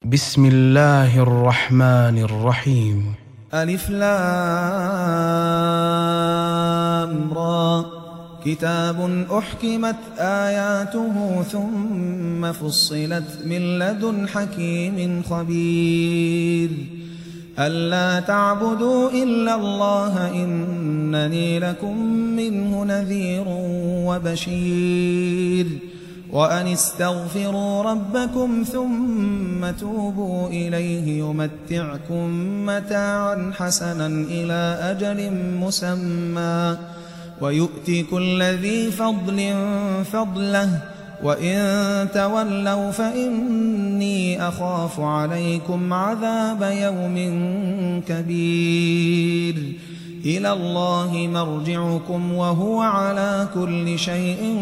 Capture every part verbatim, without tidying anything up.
بسم الله الرحمن الرحيم. ألف لام را كتاب أحكمت آياته ثم فصلت من لدن حكيم خبير ألا تعبدوا إلا الله إنني لكم منه نذير وبشير وأن استغفروا ربكم ثم توبوا إليه يمتعكم متاعا حسنا إلى أجل مسمى ويؤتي كل ذي فضل فضله وإن تولوا فإني أخاف عليكم عذاب يوم كبير إلى الله مرجعكم وهو على كل شيء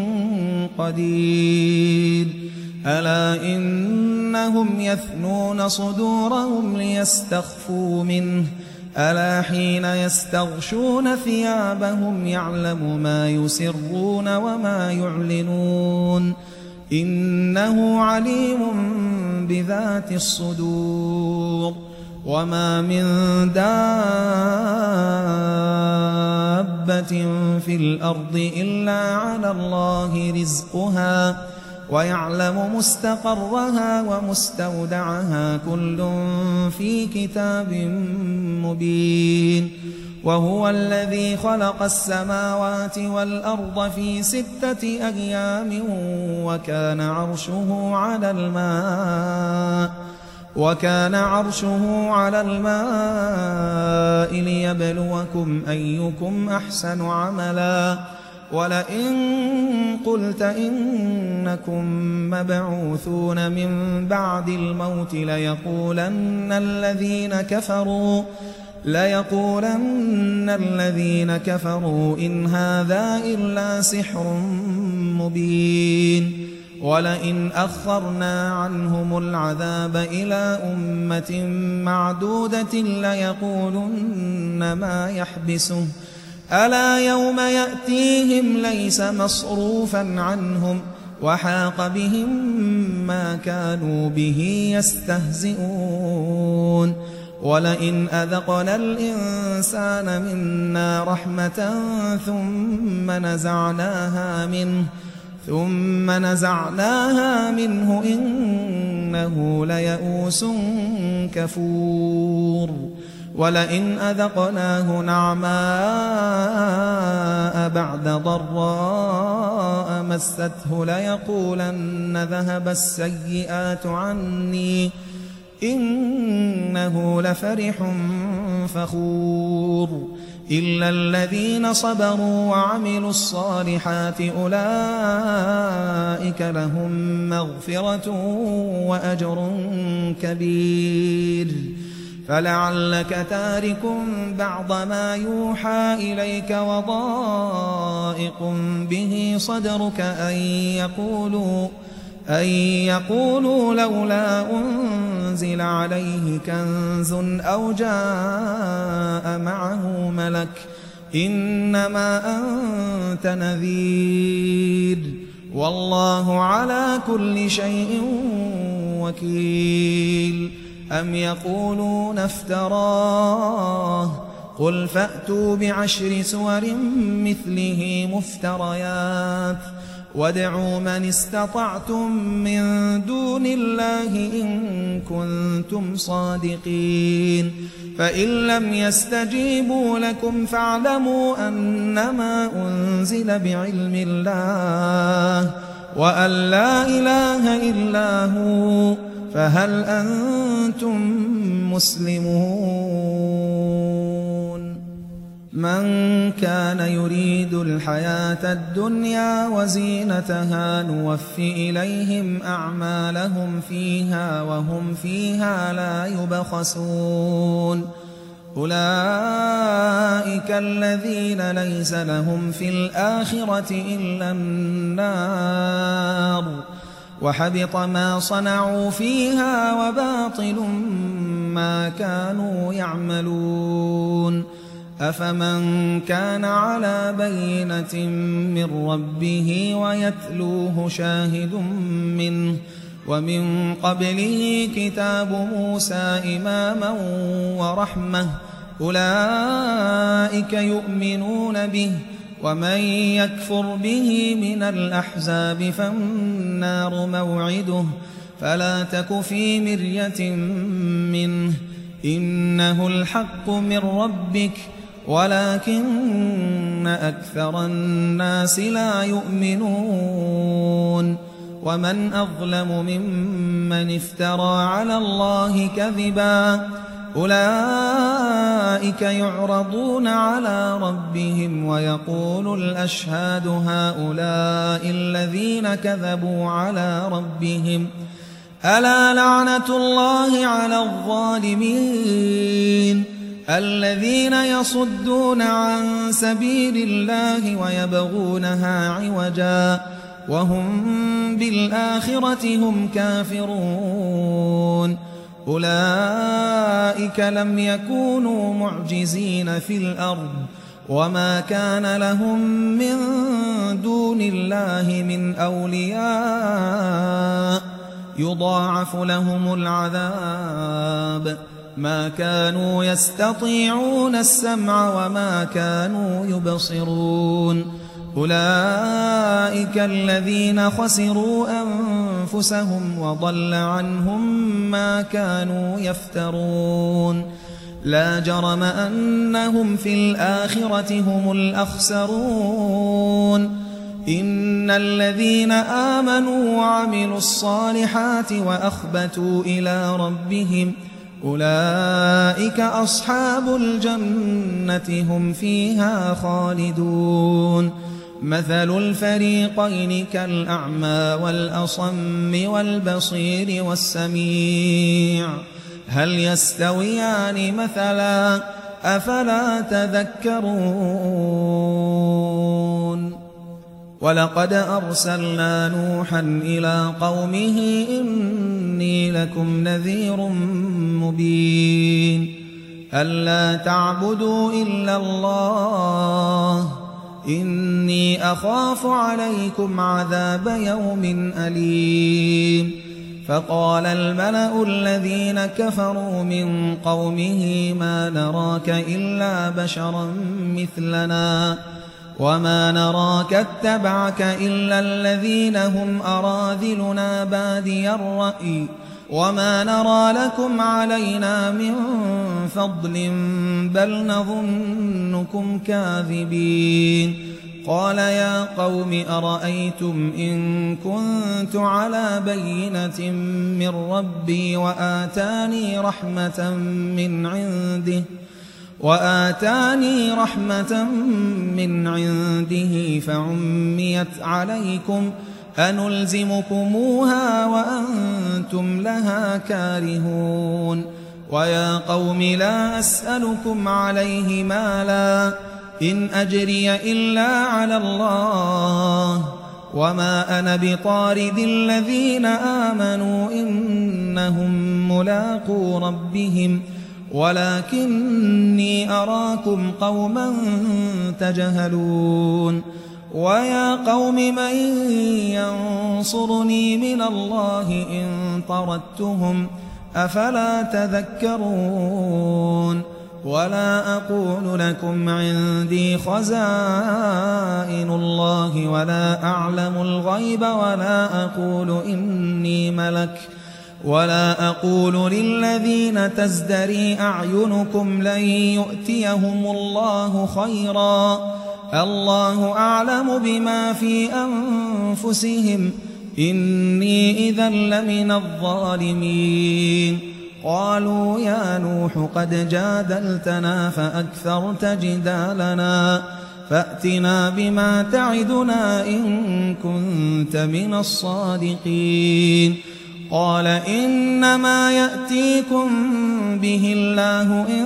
قدير ألا إنهم يثنون صدورهم ليستخفوا منه ألا حين يستغشون ثيابهم يعلم ما يسرون وما يعلنون إنه عليم بذات الصدور وما من دابة في الأرض إلا على الله رزقها ويعلم مستقرها ومستودعها كل في كتاب مبين وهو الذي خلق السماوات والأرض في ستة أيام وكان عرشه على الماء وكان عرشه على الماء ليبلوكم أيكم أحسن عملا ولئن قلت إنكم مبعوثون من بعد الموت ليقولن الذين كفروا ليقولن الذين كفروا إن هذا إلا سحر مبين ولئن أخرنا عنهم العذاب إلى أمة معدودة ليقولن ما يحبسه ألا يوم يأتيهم ليس مصروفا عنهم وحاق بهم ما كانوا به يستهزئون ولئن أذقنا الإنسان منا رحمة ثم نزعناها منه ثم نزعناها منه إنه ليئوس كفور ولئن أذقناه نعماء بعد ضراء مسته ليقولن ذهب السيئات عني إنه لفرح فخور إلا الذين صبروا وعملوا الصالحات أولئك لهم مغفرة وأجر كبير فلعلك تارك بعض ما يوحى إليك وضائق به صدرك أن يقولوا أن يقولوا لولا أنزل عليه كنز أو جاء معه ملك إنما أنت نذير والله على كل شيء وكيل أم يقولون افتراه قل فأتوا بعشر سور مثله مفتريات وادعوا من استطعتم من دون الله إن كنتم صادقين فإن لم يستجيبوا لكم فاعلموا أنما أنزل بعلم الله وأن لا إله إلا هو فهل أنتم مسلمون من كان يريد الحياة الدنيا وزينتها نوفي إليهم أعمالهم فيها وهم فيها لا يبخسون أولئك الذين ليس لهم في الآخرة إلا النار وحبط ما صنعوا فيها وباطل ما كانوا يعملون أفمن كان على بينة من ربه ويتلوه شاهد منه ومن قبله كتاب موسى إماما ورحمة أولئك يؤمنون به ومن يكفر به من الأحزاب فالنار موعده فلا تك في مرية منه إنه الحق من ربك ولكن أكثر الناس لا يؤمنون ومن أظلم ممن افترى على الله كذبا أولئك يعرضون على ربهم ويقول الأشهاد هؤلاء الذين كذبوا على ربهم ألا لعنة الله على الظالمين الذين يصدون عن سبيل الله ويبغونها عوجا وهم بالآخرة هم كافرون أولئك لم يكونوا معجزين في الأرض وما كان لهم من دون الله من أولياء يضاعف لهم العذاب ما كانوا يستطيعون السمع وما كانوا يبصرون أولئك الذين خسروا أنفسهم وضل عنهم ما كانوا يفترون لا جرم أنهم في الآخرة هم الأخسرون إن الذين آمنوا وعملوا الصالحات وأخبتوا إلى ربهم أولئك أصحاب الجنة هم فيها خالدون مثل الفريقين كالأعمى والأصم والبصير والسميع هل يستويان مثلا أفلا تذكرون ولقد أرسلنا نوحا إلى قومه إني لكم نذير مبين ألا تعبدوا إلا الله إني أخاف عليكم عذاب يوم أليم فقال الملأ الذين كفروا من قومه ما نراك إلا بشرا مثلنا وما نراك اتبعك إلا الذين هم أراذلنا بادي الرأي وما نرى لكم علينا من فضل بل نظنكم كاذبين قال يا قوم أرأيتم إن كنت على بينة من ربي وآتاني رحمة من عنده وآتاني رحمة من عنده فعميت عليكم أنلزمكموها وأنتم لها كارهون ويا قوم لا أسألكم عليه مالا إن أجري إلا على الله وما أنا بطارد الذين آمنوا إنهم ملاقو ربهم ولكني أراكم قوما تجهلون ويا قوم من ينصرني من الله إن طردتهم أفلا تذكرون ولا أقول لكم عندي خزائن الله ولا أعلم الغيب ولا أقول إني ملك ولا أقول للذين تزدري أعينكم لن يؤتيهم الله خيرا الله أعلم بما في أنفسهم إني إذا لمن الظالمين قالوا يا نوح قد جادلتنا فأكثرت جدالنا فأتنا بما تعدنا إن كنت من الصادقين قال إنما يأتيكم به الله إن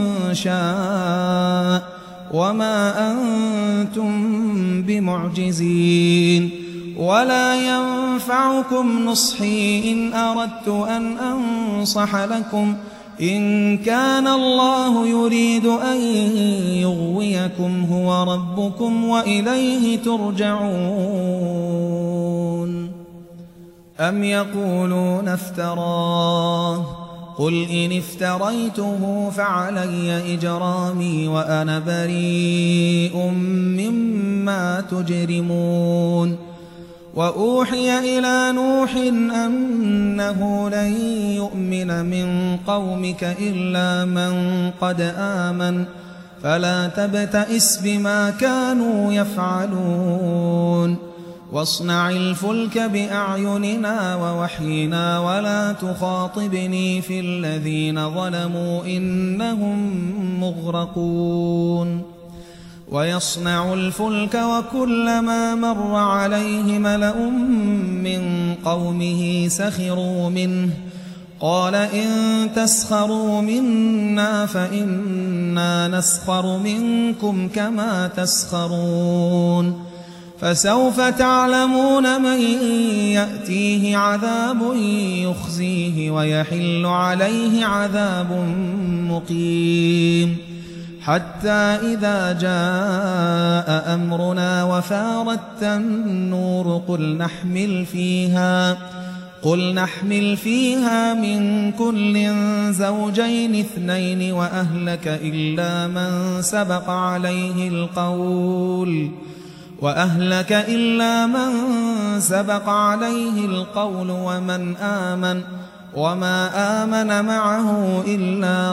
شاء وما أنتم بمعجزين ولا ينفعكم نصحي إن أردت أن أنصح لكم إن كان الله يريد أن يغويكم هو ربكم وإليه ترجعون أم يقولون افتراه قل إن افتريته فعلي إجرامي وأنا بريء مما تجرمون وأوحي إلى نوح أنه لن يؤمن من قومك إلا من قد آمن فلا تبتئس بما كانوا يفعلون واصنع الفلك بأعيننا ووحينا ولا تخاطبني في الذين ظلموا إنهم مغرقون ويصنع الفلك وكلما مر عليه ملأ من قومه سخروا منه قال إن تسخروا منا فإنا نسخر منكم كما تسخرون فسوف تعلمون من يأتيه عذاب يخزيه ويحل عليه عذاب مقيم حتى إذا جاء أمرنا وفارت النور قل نحمل فيها قل نحمل فيها من كل زوجين اثنين وأهلك إلا من سبق عليه القول وأهلك إلا من سبق عليه القول ومن آمن وما آمن معه إلا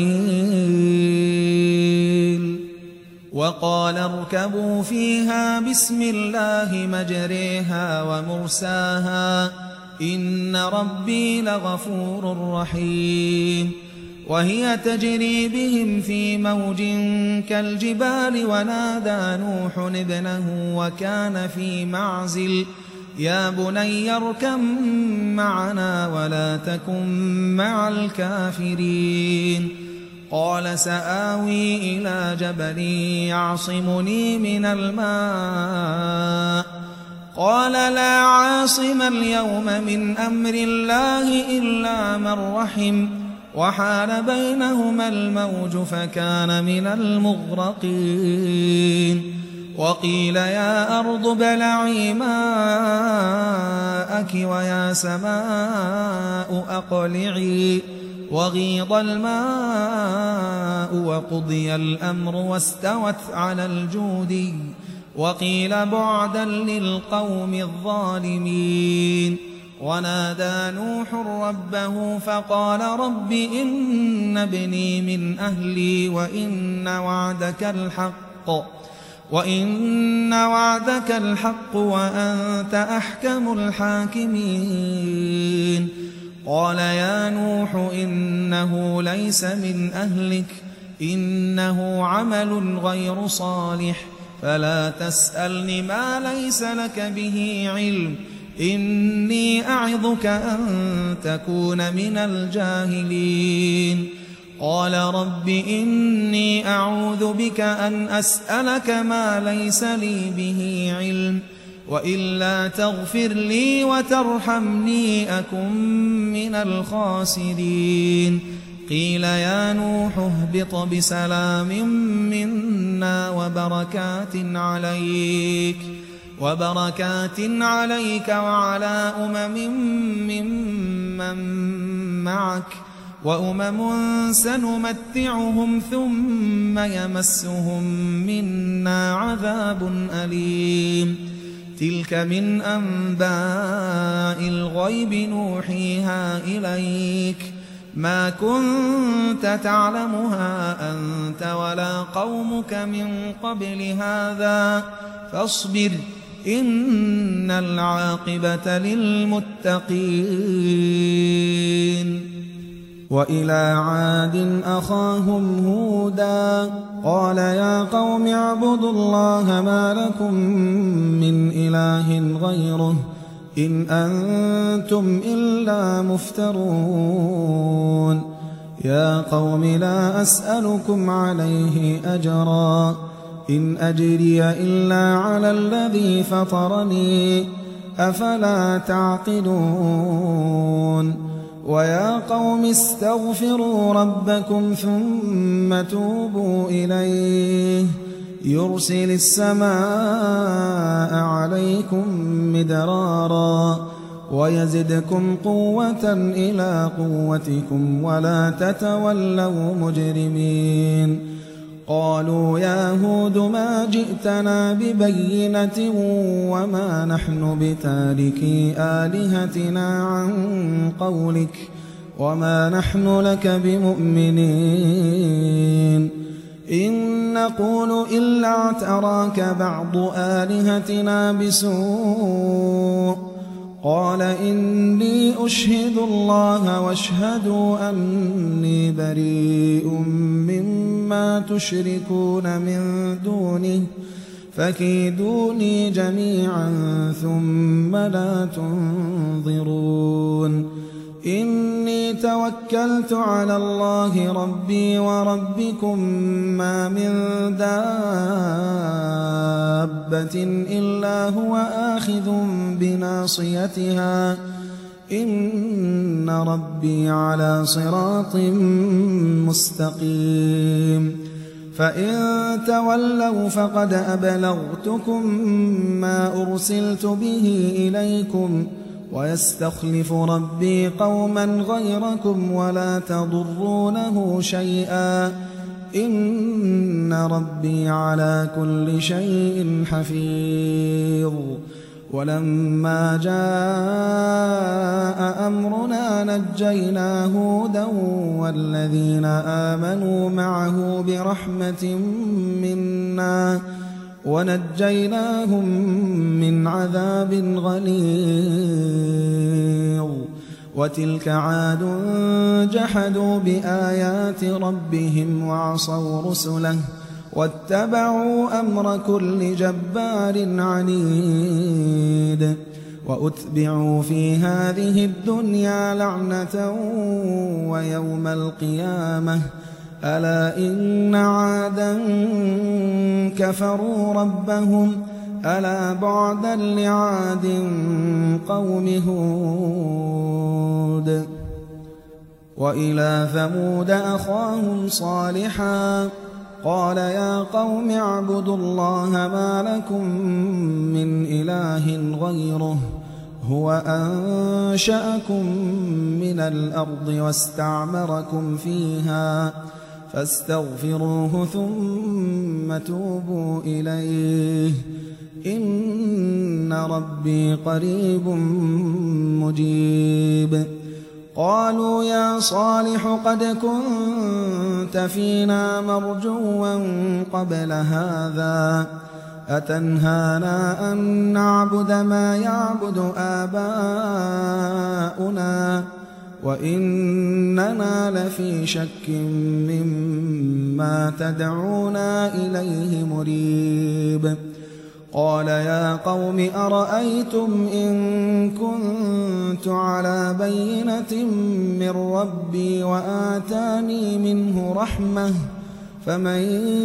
قليل وقال اركبوا فيها بسم الله مجريها ومرساها إن ربي لغفور رحيم وهي تجري بهم في موج كالجبال ونادى نوح ابنه وكان في معزل يا بني اركب معنا ولا تكن مع الكافرين قال سآوي إلى جبل يعصمني من الماء قال لا عاصم اليوم من أمر الله إلا من رحم وحال بينهما الموج فكان من المغرقين وقيل يا أرض ابلعي ماءك ويا سماء أقلعي وغيض الماء وقضي الأمر واستوت على الجودي وقيل بعدا للقوم الظالمين ونادى نوح ربه فقال رب إن ابني من أهلي وإن وعدك الحق وإن وعدك الحق وأنت أحكم الحاكمين قال يا نوح إنه ليس من أهلك إنه عمل غير صالح فلا تسألني ما ليس لك به علم إني أعظك أن تكون من الجاهلين قال رب إني أعوذ بك أن أسألك ما ليس لي به علم وإلا تغفر لي وترحمني أكن من الخاسرين قيل يا نوح اهبط بسلام منا وبركات عليك وبركات عليك وعلى أمم ممن معك وأمم سنمتعهم ثم يمسهم منا عذاب أليم تلك من أنباء الغيب نوحيها إليك ما كنت تعلمها أنت ولا قومك من قبل هذا فاصبر إن العاقبة للمتقين وإلى عاد أخاهم هودا قال يا قوم اعبدوا الله ما لكم من إله غيره إن أنتم إلا مفترون يا قوم لا أسألكم عليه أجرا إن أجري إلا على الذي فطرني أفلا تعقلون ويا قوم استغفروا ربكم ثم توبوا إليه يرسل السماء عليكم مدرارا ويزدكم قوة إلى قوتكم ولا تتولوا مجرمين قالوا يا هود ما جئتنا ببينة وما نحن بتاركي آلهتنا عن قولك وما نحن لك بمؤمنين إن نقول إلا اعتراك بعض آلهتنا بسوء قال إني أشهد الله واشهدوا أني بريء مما تشركون من دونه فكيدوني جميعا ثم لا تنظرون إني توكلت على الله ربي وربكم ما من دابة إلا هو آخذ بناصيتها إن ربي على صراط مستقيم فإن تولوا فقد أبلغتكم ما أرسلت به إليكم ويستخلف ربي قوما غيركم ولا تضرونه شيئا إن ربي على كل شيء حفيظ ولما جاء أمرنا نجينا هودا والذين آمنوا معه برحمة منا ونجيناهم من عذاب غليظ وتلك عاد جحدوا بآيات ربهم وعصوا رسله واتبعوا أمر كل جبار عنيد وأتبعوا في هذه الدنيا لعنة ويوم القيامة ألا إن عادا كفروا ربهم ألا بعدا لعاد قوم هود وإلى ثمود أخاهم صالحا قال يا قوم اعبدوا الله ما لكم من إله غيره هو أنشأكم من الأرض واستعمركم فيها فاستغفروه ثم توبوا إليه إن ربي قريب مجيب قالوا يا صالح قد كنت فينا مرجوا قبل هذا أتنهانا أن نعبد ما يعبد آباؤنا وإننا لفي شك مما تدعونا إليه مريب قال يا قوم أرأيتم إن كنت على بينة من ربي وآتاني منه رحمة فمن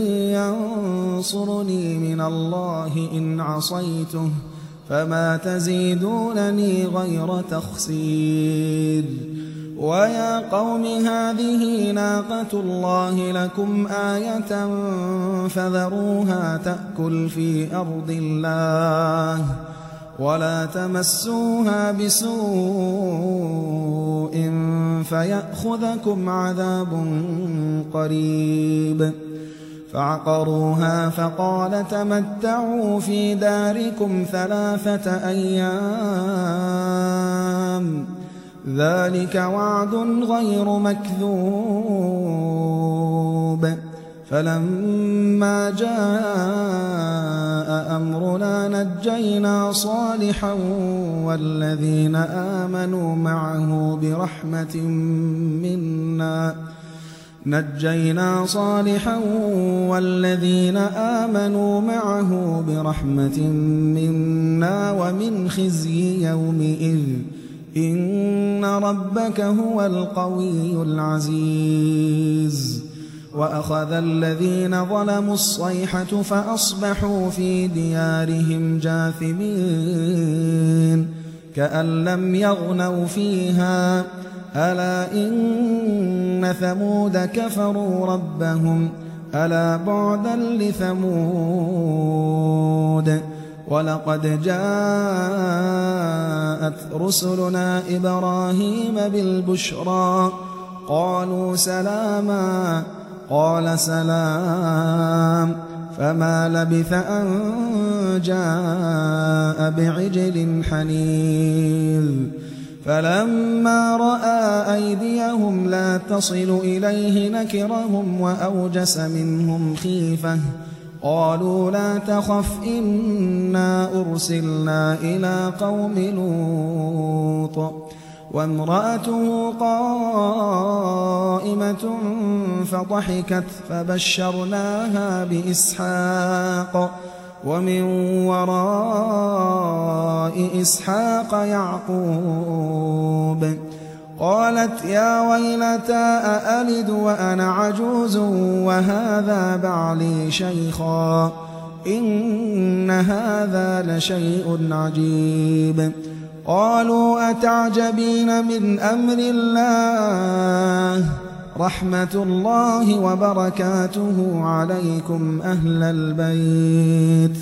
ينصرني من الله إن عصيته فما تزيدونني غير تخسير ويا قوم هذه ناقة الله لكم آية فذروها تأكل في أرض الله ولا تمسوها بسوء فيأخذكم عذاب قريب فعقروها فقال تمتعوا في داركم ثلاثة أيام ذلك وعد غير مكذوب فلما جاء أمرنا نجينا صالحا والذين آمنوا معه برحمة منا نجينا صالحا والذين آمنوا معه برحمة منا ومن خزي يومئذ إن ربك هو القوي العزيز وأخذ الذين ظلموا الصيحة فأصبحوا في ديارهم جاثمين كأن لم يغنوا فيها ألا إن ثمود كفروا ربهم ألا بعدا لثمود ولقد جاءت رسلنا إبراهيم بالبشرى قالوا سلاما قال سلام فما لبث أن جاء بعجل حنيذ فلما رأى أيديهم لا تصل إليه نكرهم وأوجس منهم خيفة قالوا لا تخف إنا أرسلنا إلى قوم لوط وامرأته قائمة فضحكت فبشرناها بإسحاق ومن وراء إسحاق يعقوب قالت يا ويلتى أألد وأنا عجوز وهذا بعلي شيخا إن هذا لشيء عجيب قالوا أتعجبين من أمر الله رحمة الله وبركاته عليكم أهل البيت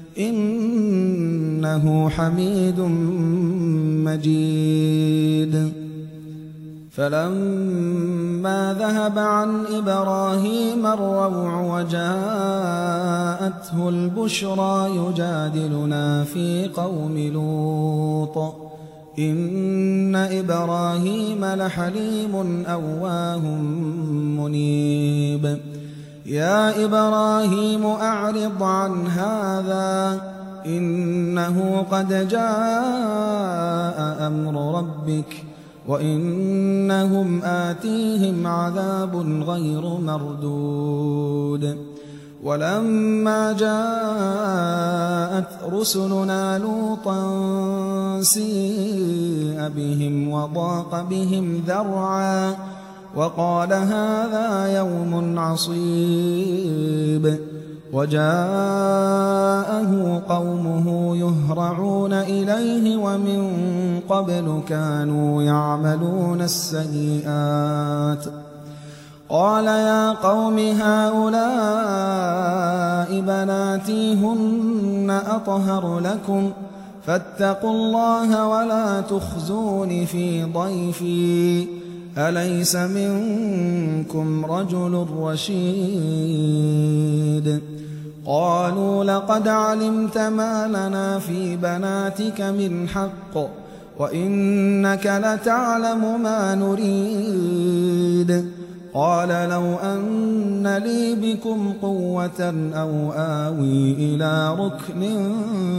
إنه حميد مجيد فلما ذهب عن إبراهيم الروع وجاءته البشرى يجادلنا في قوم لوط إن إبراهيم لحليم أواه منيب يا إبراهيم أعرض عن هذا إنه قد جاء أمر ربك وإنهم آتيهم عذاب غير مردود ولما جاءت رسلنا لوطا سيء بهم وضاق بهم ذرعا وقال هذا يوم عصيب وجاءه قومه يهرعون إليه ومن قبل كانوا يعملون السيئات قال يا قوم هؤلاء بناتي هن أطهر لكم فاتقوا الله ولا تخزون في ضيفي أليس منكم رجل رشيد قالوا لقد علمت ما لنا في بناتك من حق وإنك لتعلم ما نريد قال لو أن لي بكم قوة أو آوي إلى ركن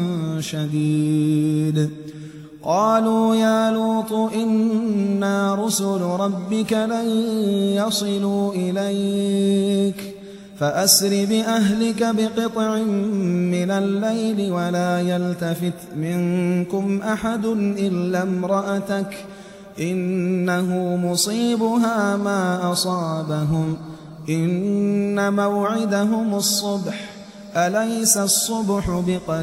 شديد قالوا يا لوط إنا رسل ربك لن يصلوا إليك فأسر بأهلك بقطع من الليل ولا يلتفت منكم أحد إلا امرأتك إنه مصيبها ما أصابهم إن موعدهم الصبح أليس الصبح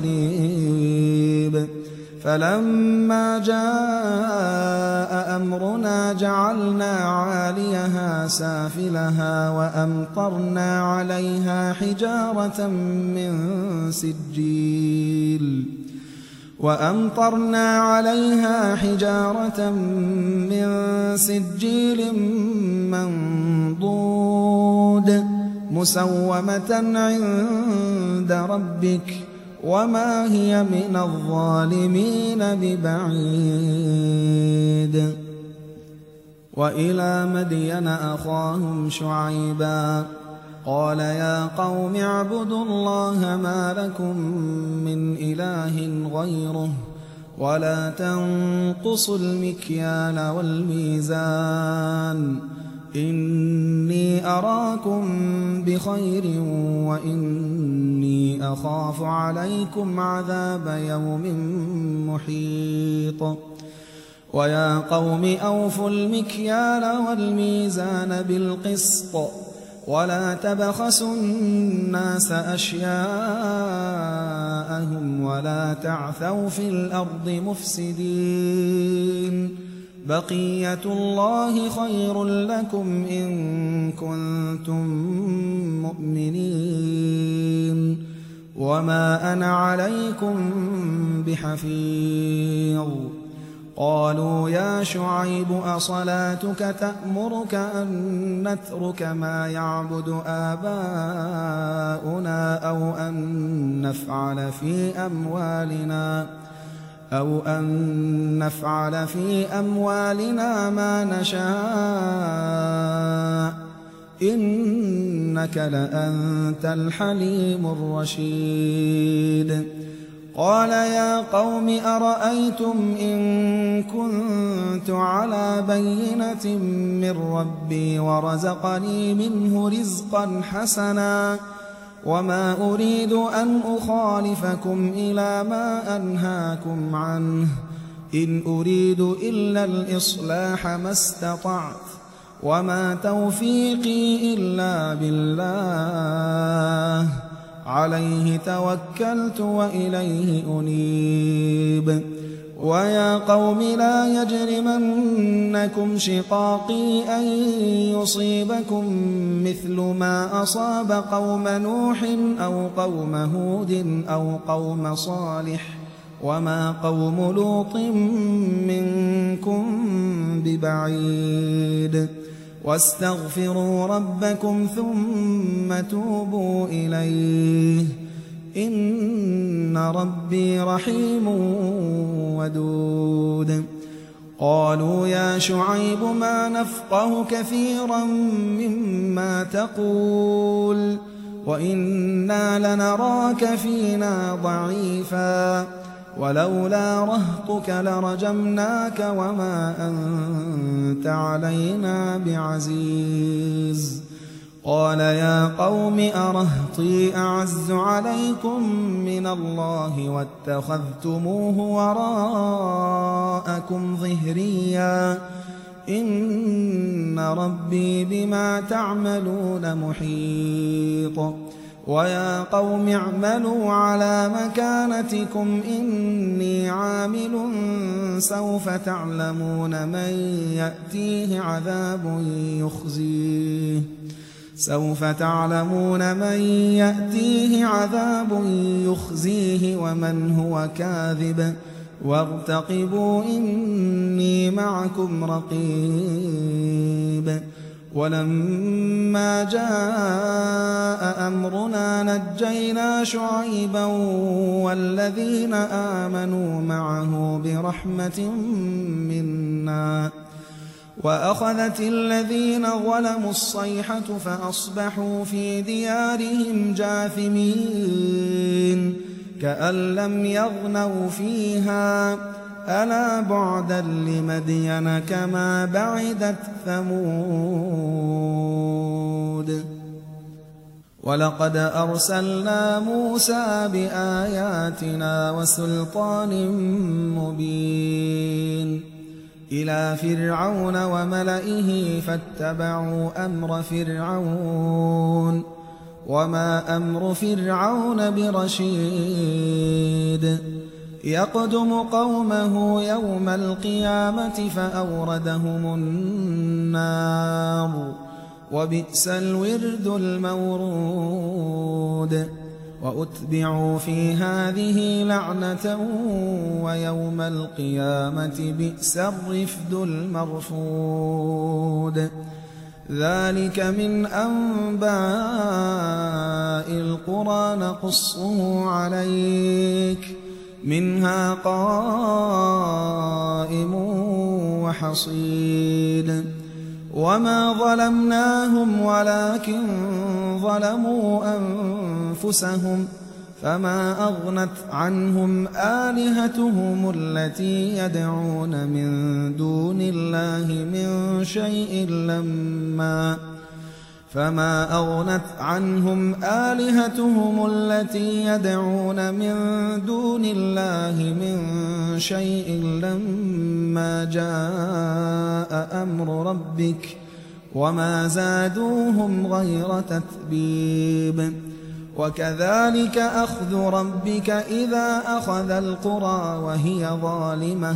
بقريب فلما جاء أمرنا جعلنا عاليها سافلها وأمطرنا عليها حجارة من سجيل وأمطرنا عليها حجارة من سجيل منضود مسومة عند ربك وما هي من الظالمين ببعيد وإلى مدين أخاهم شعيبا قال يا قوم اعبدوا الله ما لكم من إله غيره ولا تنقصوا المكيال والميزان إني أراكم بخير وإني أخاف عليكم عذاب يوم محيط ويا قوم أوفوا المكيال والميزان بالقسط ولا تبخسوا الناس أشياءهم ولا تعثوا في الأرض مفسدين بقية الله خير لكم إن كنتم مؤمنين وما أنا عليكم بحفيظ قالوا يا شعيب أصلاتك تأمرك أن نترك ما يعبد آباؤنا أو أن نفعل في أموالنا أو أن نفعل في أموالنا ما نشاء إنك لأنت الحليم الرشيد قال يا قوم أرأيتم إن كنت على بينة من ربي ورزقني منه رزقا حسنا وما أريد أن أخالفكم إلى ما أنهاكم عنه إن أريد إلا الإصلاح ما استطعت وما توفيقي إلا بالله عليه توكلت وإليه أنيب ويا قوم لا يجرمنكم شقاقي أن يصيبكم مثل ما أصاب قوم نوح أو قوم هود أو قوم صالح وما قوم لوط منكم ببعيد واستغفروا ربكم ثم توبوا إليه إن ربي رحيم ودود قالوا يا شعيب ما نفقه كثيرا مما تقول وإنا لنراك فينا ضعيفا ولولا رهطك لرجمناك وما أنت علينا بعزيز قال يا قوم أرهطي أعز عليكم من الله واتخذتموه وراءكم ظهريا إن ربي بما تعملون محيط ويا قوم اعملوا على مكانتكم إني عامل سوف تعلمون من يأتيه عذاب يخزيه سوف تعلمون من يأتيه عذاب يخزيه ومن هو كاذب وارتقبوا إني معكم رقيب ولما جاء أمرنا نجينا شعيبا والذين آمنوا معه برحمة منا وأخذت الذين ظلموا الصيحة فأصبحوا في ديارهم جاثمين كأن لم يغنوا فيها ألا بعدا لمدين كما بعدت ثمود ولقد أرسلنا موسى بآياتنا وسلطان مبين إلى فرعون وملئه فاتبعوا أمر فرعون وما أمر فرعون برشيد يقدم قومه يوم القيامة فأوردهم النار وبئس الورد المورود وأتبعوا في هذه لعنة ويوم القيامة بئس الرفد المرفود ذلك من أنباء القرى نقصه عليك منها قائم وحصيد وما ظلمناهم ولكن ظلموا أنفسهم فما أغنت عنهم آلهتهم التي يدعون من دون الله من شيء لما فما أغنت عنهم آلهتهم التي يدعون من دون الله من شيء لما جاء أمر ربك وما زادوهم غير تتبيب وكذلك أخذ ربك إذا أخذ القرى وهي ظالمة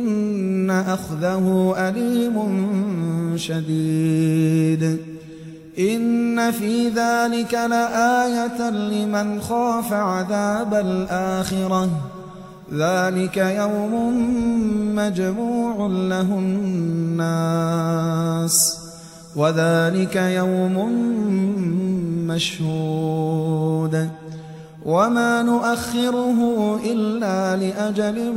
إن أخذه أليم شديد إن في ذلك لآية لمن خاف عذاب الآخرة ذلك يوم مجموع له الناس وذلك يوم مشهود وما نؤخره إلا لأجل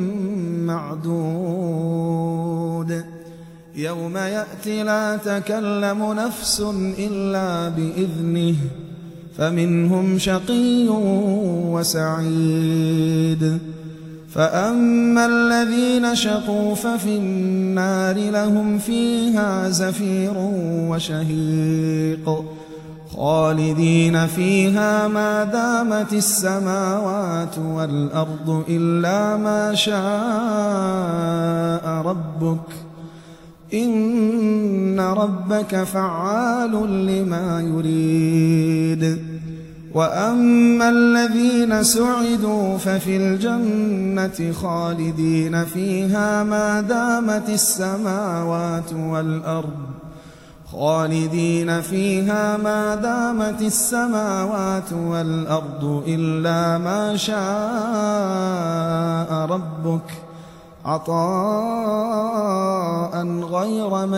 معدود يوم يأتي لا تكلم نفس إلا بإذنه فمنهم شقي وسعيد فأما الذين شقوا ففي النار لهم فيها زفير وشهيق خالدين فيها ما دامت السماوات والأرض إلا ما شاء ربك إن ربك فعال لما يريد وأما الذين سعدوا ففي الجنة خالدين فيها ما دامت السماوات والأرض خالدين فيها ما دامت السماوات والأرض إلا ما شاء ربك عطاء غير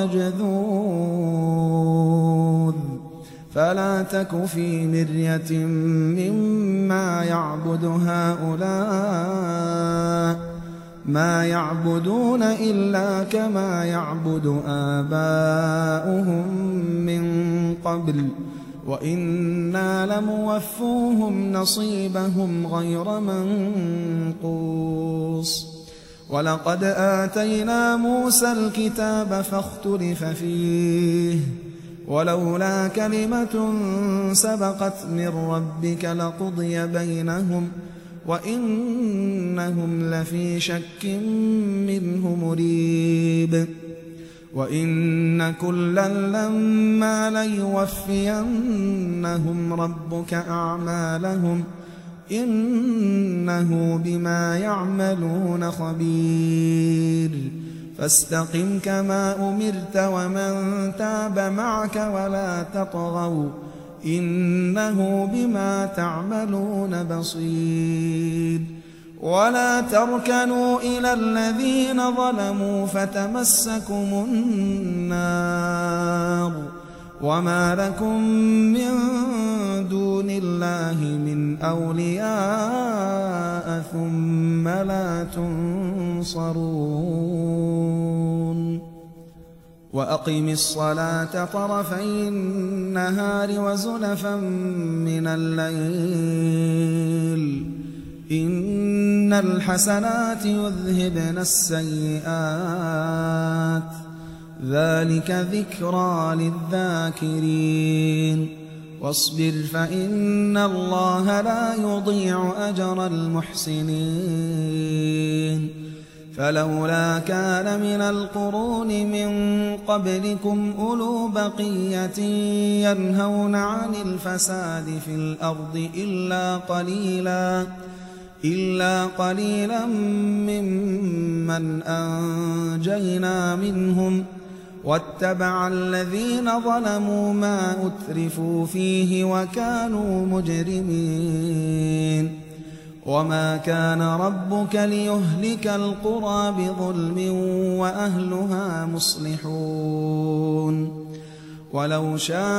مجذوذ فلا تك في مرية مما يعبد هؤلاء ما يعبدون إلا كما يعبد آباؤهم من قبل وإنا لموفوهم نصيبهم غير منقوص ولقد آتينا موسى الكتاب فاختلف فيه ولولا كلمة سبقت من ربك لقضي بينهم وإنهم لفي شك منه مريب وإن كلا لما ليوفينهم ربك أعمالهم إنه بما يعملون خبير فاستقم كما أمرت ومن تاب معك ولا تطغوا إنه بما تعملون بصير ولا تركنوا إلى الذين ظلموا فتمسكم النار وما لكم من دون الله من أولياء ثم لا تنصرون وأقم الصلاة طرفي النهار وزلفا من الليل إن الحسنات يذهبن السيئات ذلك ذكرى للذاكرين واصبر فإن الله لا يضيع أجر المحسنين فلولا كان من القرون من قبلكم أولو بقية ينهون عن الفساد في الأرض إلا قليلا إلا قليلا ممن أنجينا منهم واتبع الذين ظلموا ما أترفوا فيه وكانوا مجرمين وما كان ربك ليهلك القرى بظلم وأهلها مصلحون ولو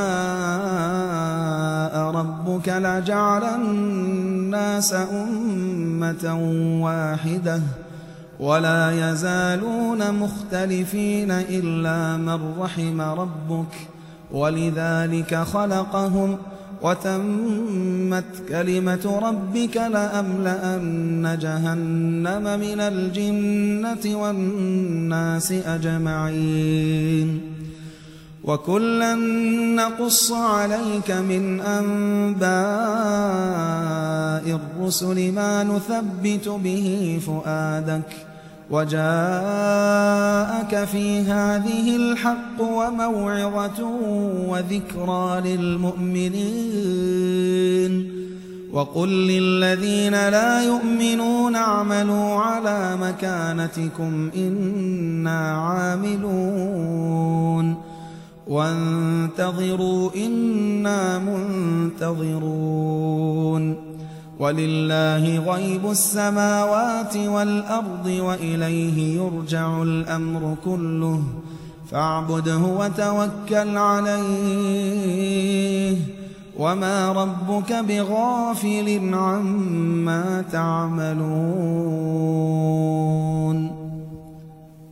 شاء ربك لجعل الناس أمة واحدة ولا يزالون مختلفين إلا من رحم ربك ولذلك خلقهم وتمت كلمة ربك لأملأن جهنم من الجنة والناس أجمعين وكلا نقص عليك من أنباء الرسل ما نثبت به فؤادك وجاءك في هذه الحق وموعظة وذكرى للمؤمنين وقل للذين لا يؤمنون اعملوا على مكانتكم إنا عاملون وانتظروا إنا منتظرون ولله غيب السماوات والأرض وإليه يرجع الأمر كله فاعبده وتوكل عليه وما ربك بغافل عما تعملون